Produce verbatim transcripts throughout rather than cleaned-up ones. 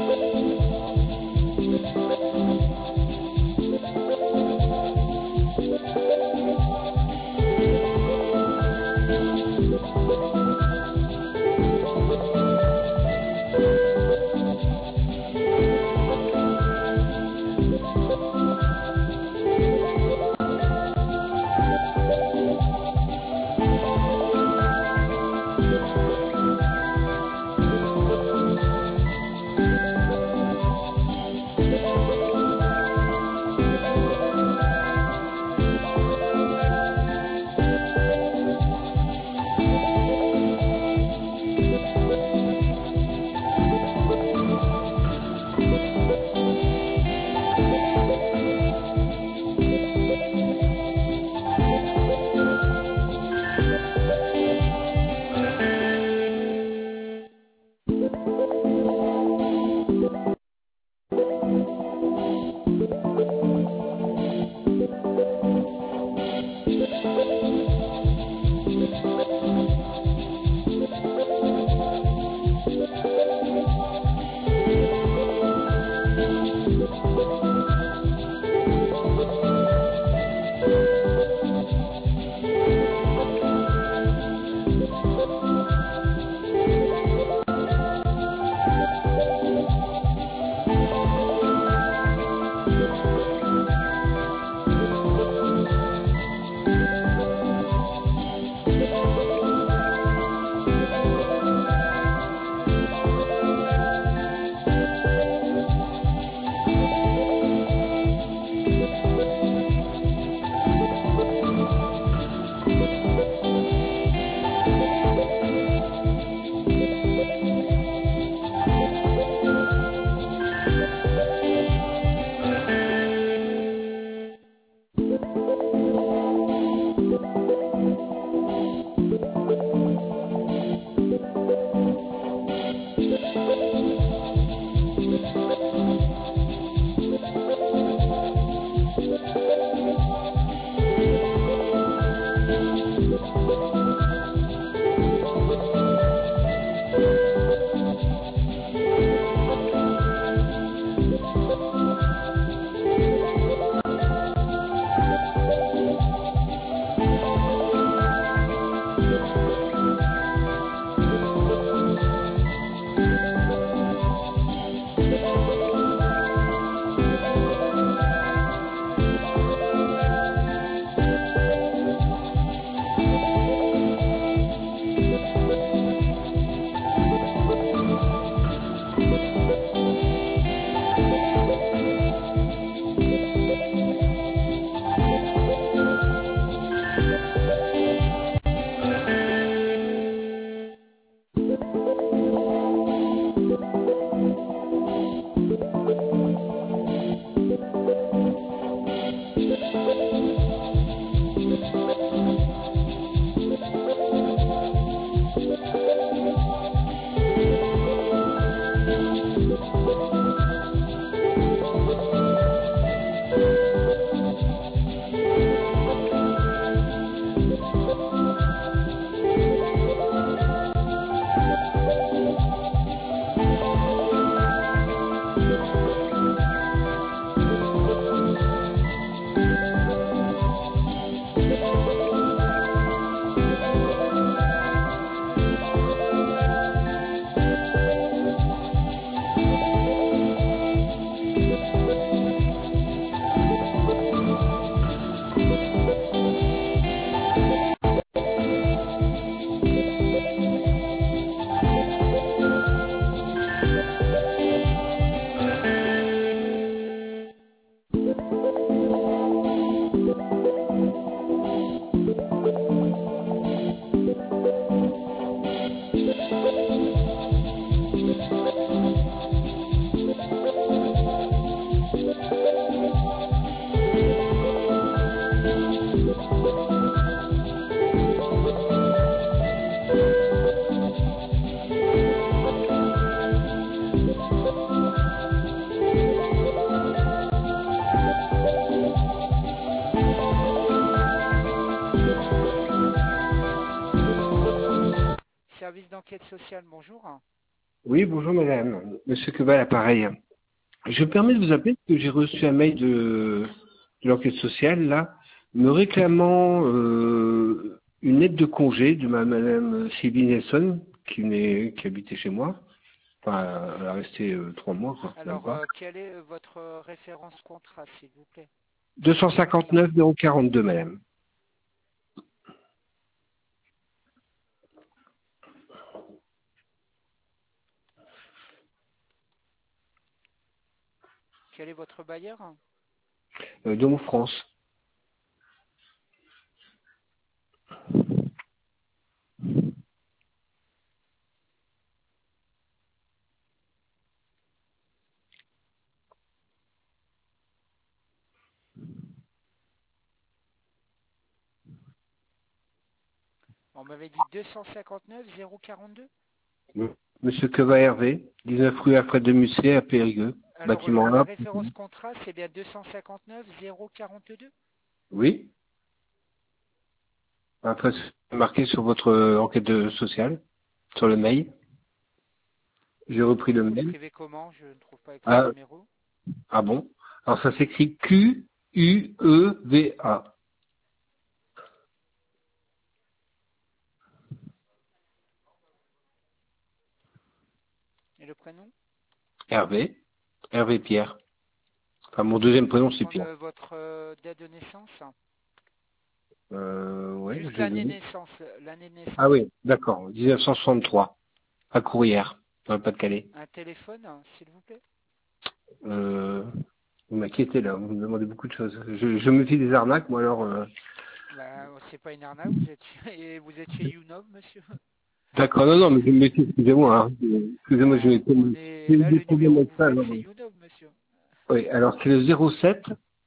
Service d'enquête sociale, bonjour. Oui, bonjour madame. Monsieur Queval, appareil. Je me permets de vous appeler parce que j'ai reçu un mail de, de l'enquête sociale, là, me réclamant euh, une aide de congé de ma madame Sylvie Nelson, qui, venait, qui habitait chez moi. Enfin, elle a resté euh, trois mois, quoi, même Alors, pas. euh, quelle est euh, votre euh, référence contrat, s'il vous plaît? deux cent cinquante-neuf zéro quarante-deux, madame. Quel est votre bailleur? Euh, de mon France. On m'avait dit deux cent cinquante-neuf zéro quarante-deux. Monsieur Queval Hervé, dix-neuf rue Alfred de Musset à Périgueux, Alors, bâtiment la un. référence contrat, c'est bien deux cent cinquante-neuf zéro quarante-deux. Oui. Après, c'est marqué sur votre euh, enquête de- sociale, sur le mail. J'ai repris Et le vous mail. l'écrivez comment? Je ne trouve pas avec ce Ah, numéro. ah bon? Alors ça s'écrit Q U E V A. Et le prénom? Hervé. Hervé Pierre. Enfin, mon deuxième Je prénom, vous c'est demande Pierre. euh, votre euh, date de naissance. Euh, ouais, Juste je l'année de l'ai. naissance. L'année de Ah naissance. oui, d'accord. mille neuf cent soixante-trois. À Courrières, dans le Pas-de-Calais. Un téléphone, hein, s'il vous plaît. Euh, vous m'inquiétez là, vous me demandez beaucoup de choses. Je, je me fie des arnaques, moi alors. Euh... Bah, c'est pas une arnaque, vous êtes et vous êtes chez Unov, monsieur. D'accord, non, non, mais je me méfie, excusez-moi. Hein. Excusez-moi, je Bah, vais on j'ai est eu là, des le problèmes numéro avec que vous ça. faites, Alors, c'est Unov, monsieur. oui, alors c'est le zéro sept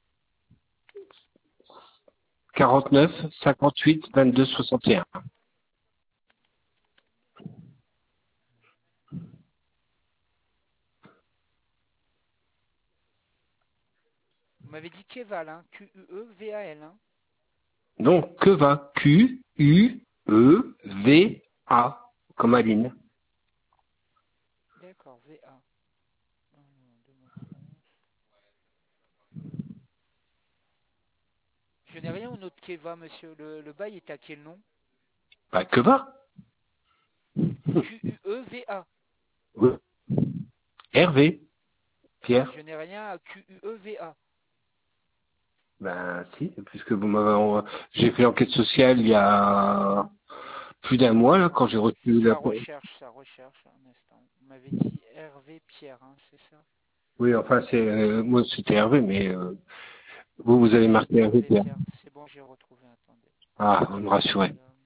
quarante-neuf cinquante-huit vingt-deux soixante et un. Vous m'avez dit Keval, hein, Q U E V A L, hein. Donc, que va Q U E V A, comme Aline. D'accord, V A. Hum, de mon France. Je n'ai rien au nom de Keva, monsieur. Le, le bail est à quel nom? Bah, que va Q U E V A. Oui. Hervé, Mais Pierre. je n'ai rien à Q U E V A. Ben, si, puisque vous m'avez, j'ai fait l'enquête sociale il y a plus d'un mois, là, quand j'ai reçu la, Ça recherche, ça recherche, un instant. Vous m'avez dit Hervé Pierre, hein, c'est ça? oui, enfin, c'est, euh, moi, c'était Hervé, mais, euh, vous, vous avez marqué Hervé, Hervé Pierre. Pierre, c'est bon, j'ai retrouvé, attendez. Ah, vous me rassurez. Madame.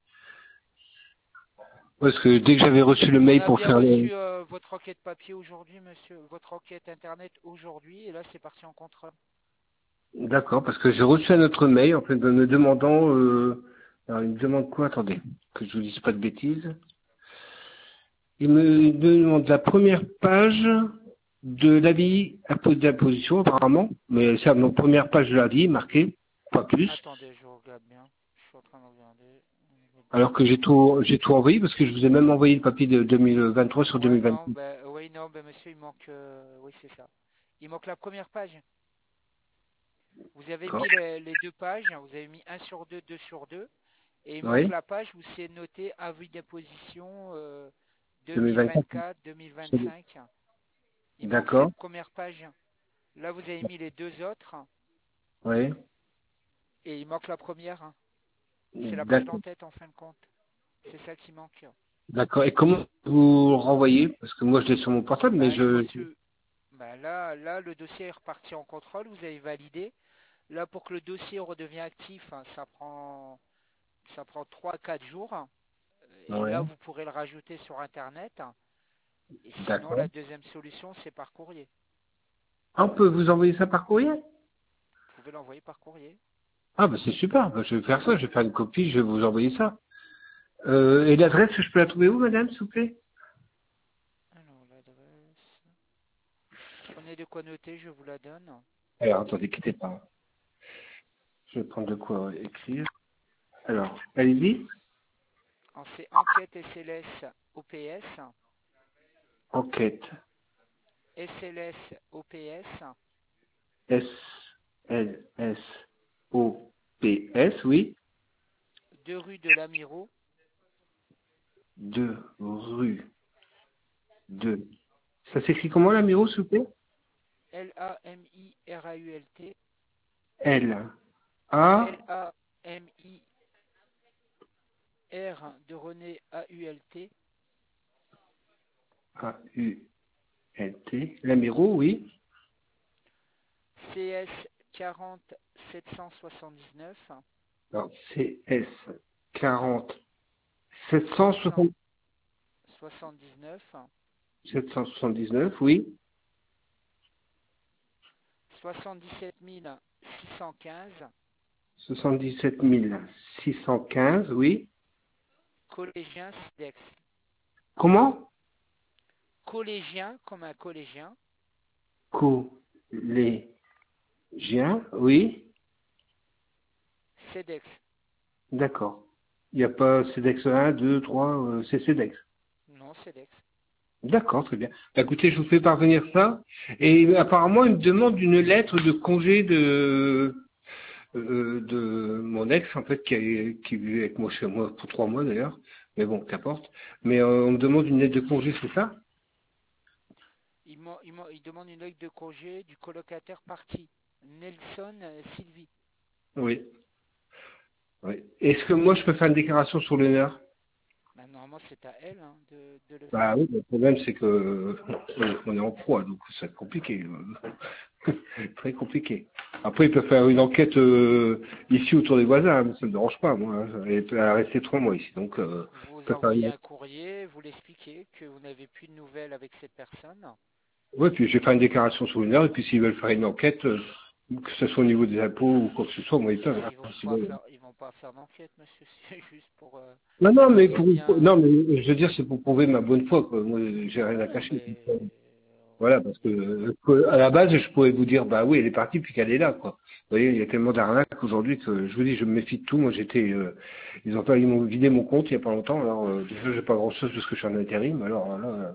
Parce que dès que j'avais reçu le On mail a pour bien faire le, reçu euh, votre enquête papier aujourd'hui, monsieur, votre enquête internet aujourd'hui, et là c'est parti en contrôle. d'accord, parce que j'ai reçu un autre mail, en fait, me demandant, euh, alors, il me demande quoi, attendez, que je vous dise pas de bêtises. Il me demande la première page de l'avis d'imposition, apparemment. Mais c'est la première page de l'avis, marqué, pas plus. Attendez, je regarde bien. Je suis en train de regarder. Alors que j'ai tout, j'ai tout envoyé, parce que je vous ai même envoyé le papier de deux mille vingt-trois sur Ouais, non, deux mille vingt-six. ben, oui, non, ben, monsieur, il manque, euh, oui, c'est ça. Il manque la première page. Vous avez D'accord. mis les, les deux pages, vous avez mis un sur deux, deux sur deux, et il manque Oui, la page où c'est noté avis d'imposition euh, deux mille vingt-quatre. deux mille vingt-quatre, deux mille vingt-cinq. Il manque D'accord. cette première page. Là, vous avez mis les deux autres, Oui. et il manque la première. C'est la page D'accord. d'en-tête en fin de compte. C'est celle qui manque. D'accord. Et comment vous le renvoyez? Parce que moi, je l'ai sur mon portable, mais Ben, il faut je... se... ben, là, là, le dossier est reparti en contrôle, vous avez validé. Là, pour que le dossier redevienne actif, hein, ça prend ça prend trois à quatre jours. Et Oui. là, vous pourrez le rajouter sur Internet. Et sinon, D'accord. la deuxième solution, c'est par courrier. Ah, on peut vous envoyer ça par courrier? Vous pouvez l'envoyer par courrier. Ah, bah c'est super. Bah, je vais faire ça. Je vais faire une copie. Je vais vous envoyer ça. Euh, et l'adresse, je peux la trouver où, madame, s'il vous plaît? Alors, l'adresse... Prenez de quoi noter, je vous la donne. Alors, attendez, quittez pas. Je vais prendre de quoi écrire. Alors, allez-y. Alors, c'est enquête S L S O P S, enquête, S L S O P S, S L S O P S, oui, deux rue de l'Amirault, deux rue de... Ça s'écrit comment, l'Amiro, s'il vous plaît? L A M I R A U L T, L, A, L A M I R de René A U L T, A, U, L, T, l'Amiro, oui. C S quarante sept cent soixante-dix-neuf, Alors, C S quarante sept cent sept cent soixante soixante-dix-neuf, sept cent soixante-dix-neuf, oui. soixante-dix-sept mille six cent quinze, soixante-dix-sept mille six cent quinze, oui. collégien CEDEX. Comment? Collégien comme un collégien, Collégien, oui. CEDEX. D'accord. Il n'y a pas CEDEX un, deux, trois, euh, c'est CEDEX. Non, CEDEX. D'accord, très bien. Bah, écoutez, je vous fais parvenir ça. Et apparemment, il me demande une lettre de congé de, euh, de mon ex, en fait, qui, a- qui vit avec moi chez moi pour trois mois d'ailleurs. Mais bon, qu'importe. Mais euh, on me demande une lettre de congé, c'est ça? Il, m'en- il m'en- il demande une lettre de congé du colocataire parti, Nelson euh, Sylvie. Oui. Oui. Est-ce que moi, je peux faire une déclaration sur l'honneur? Ben, normalement, c'est à elle hein, de, de le Bah faire. oui, le problème, c'est que euh, on est en proie, donc ça va être compliqué. euh, Très compliqué. Après, il peut faire une enquête euh, ici autour des voisins, hein, ça ne me dérange pas, moi. Hein. Elle est- elle a resté trois mois ici, donc euh, il Vous peut faire envoyez une... un courrier, vous l'expliquez que vous n'avez plus de nouvelles avec cette personne. Ouais, puis je vais faire une déclaration sur l'honneur, et puis s'ils veulent faire une enquête, euh, que ce soit au niveau des impôts ou quoi que ce soit, moi, ils peuvent. Ben, Hein. ils vont pas Sinon, faire, ils vont pas faire d'enquête, monsieur. C'est juste pour, euh, non, non, mais c'est pour, bien. non, mais je veux dire, c'est pour prouver ma bonne foi, quoi. Moi, j'ai rien à Ouais, cacher. mais Voilà, parce que euh, à la base, je pourrais vous dire, bah oui, elle est partie puis qu'elle est là, quoi. Vous voyez, il y a tellement d'arnaques aujourd'hui que je vous dis, je me méfie de tout. Moi, j'étais, euh, ils ont pas, ils m'ont vidé mon compte il y a pas longtemps. Alors euh, déjà, j'ai pas grand chose parce que je suis en intérim. Alors là, euh,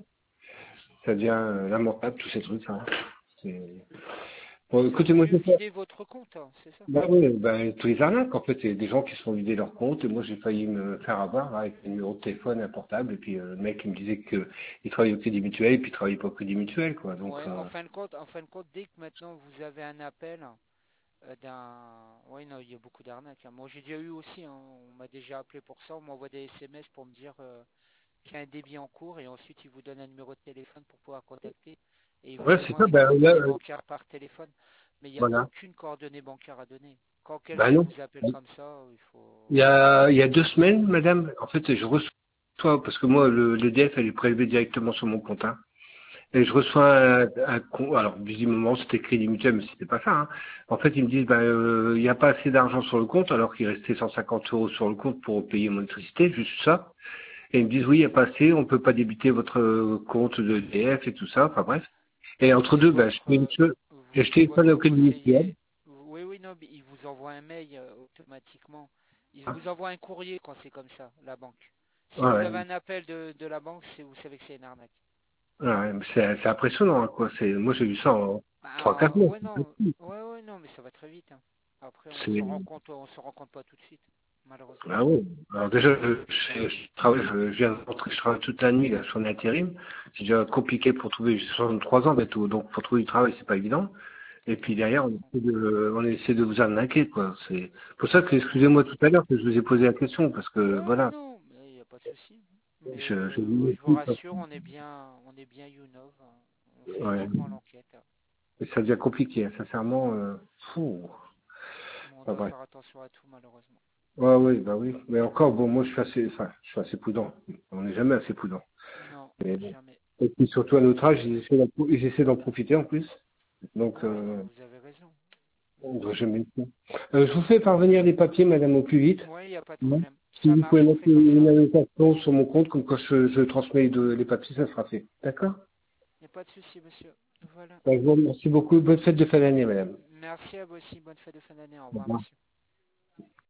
ça devient euh, lamentable tous ces trucs. Hein. C'est- Bon, ils ont écoutez-moi, voulu c'est ça. vider votre compte, hein, c'est ça? Bah oui, bah, tous les arnaques, en fait, il y a des gens qui se sont vidés leur compte et moi j'ai failli me faire avoir là, avec un numéro de téléphone, un portable, et puis euh, le mec il me disait que il travaillait au Crédit Mutuel et puis il travaillait pas au Crédit Mutuel, quoi. Donc Ouais, en euh, fin de compte, en fin de compte, dès que maintenant vous avez un appel euh, d'un, ouais, non, il y a beaucoup d'arnaques. Hein. Moi, j'ai déjà eu aussi. Hein, on m'a déjà appelé pour ça. On m'envoie des S M S pour me dire euh, qu'il y a un débit en cours et ensuite ils vous donnent un numéro de téléphone pour pouvoir contacter et ils vous ouais, c'est demandent ça. les Ben là, coordonnées euh, bancaires par téléphone. Mais il n'y a voilà. aucune coordonnée bancaire à donner. Quand Ben quelqu'un non. vous appelle comme ça, il faut. Il y a, il y a deux semaines, madame, en fait, je reçois, parce que moi, le, l'E D F, elle est prélevée directement sur mon compte, hein. Et je reçois un, un con- alors visiblement c'était Crédit Mutuel, mais c'était pas ça. Hein. En fait, ils me disent, ben, euh, il n'y a pas assez d'argent sur le compte, alors qu'il restait cent cinquante euros sur le compte pour payer mon électricité, juste ça. Et ils me disent, oui, il n'y a pas assez, on peut pas débiter votre euh, compte de E D F et tout ça. Enfin bref. Et entre C'est deux, ben, je votre, euh, téléphone je vous- téléphone votre au Crédit Mutuel. conseiller. Oui, oui, non, mais il vous envoie un mail euh, automatiquement. Il vous envoie un courrier quand c'est comme ça, la banque. Si vous Ouais, avez un appel de, de la banque, c'est vous savez que c'est une arnaque. ouais, c'est c'est impressionnant, hein, quoi. C'est, moi, j'ai vu ça en trois, quatre Bah, mois. ouais, non, ouais, ouais, non, mais ça va très vite. Hein. Après, on se C'est, rend compte, on se rend compte pas tout de suite, malheureusement. ah oui. Alors déjà, je, je, je travaille, je, je viens de rentrer, je travaille toute la nuit, là, je suis en intérim. C'est déjà compliqué pour trouver, j'ai soixante-trois ans bientôt, donc pour trouver du travail, c'est pas évident. Et puis Ouais, je derrière, on comprends. essaie de, on essaie de vous arnaquer, quoi. C'est pour ça que, excusez-moi tout à l'heure que je vous ai posé la question, parce que, Ouais, ouais, voilà, non, mais il n'y a pas de souci. Mais je, je euh, dis je vous aussi, parce rassure, on est bien, on est bien YouNov. Hein. On que, fait ouais, uniquement l'enquête. Hein. et ça devient compliqué, hein, sincèrement, euh, fou. Mais on Enfin, doit bref. faire attention à tout, malheureusement. Ouais, oui, bah oui. Mais encore, bon, moi, je suis assez, enfin, je suis assez prudent. On n'est jamais assez prudent. Non, Mais bon. jamais. Et puis surtout à notre âge, ils essaient d'en ils essaient d'en profiter en plus. Donc, Ouais, non, euh, vous avez raison. on Vous ne avez doit raison. jamais le faire. Euh, je vous fais parvenir les papiers, madame, au plus vite. Ouais, il n'y a pas de Mhm. problème. Si Ça vous pouvez marche, on mettre fait comme une ça. invitation sur mon compte, comme quoi je, je transmets de- les papiers, ça sera fait. D'accord? Il n'y a pas de souci, monsieur. Voilà. Ben, je vous remercie beaucoup. Bonne fête de fin d'année, madame. Merci à vous aussi. Bonne fête de fin d'année. Au Au revoir, revoir. monsieur.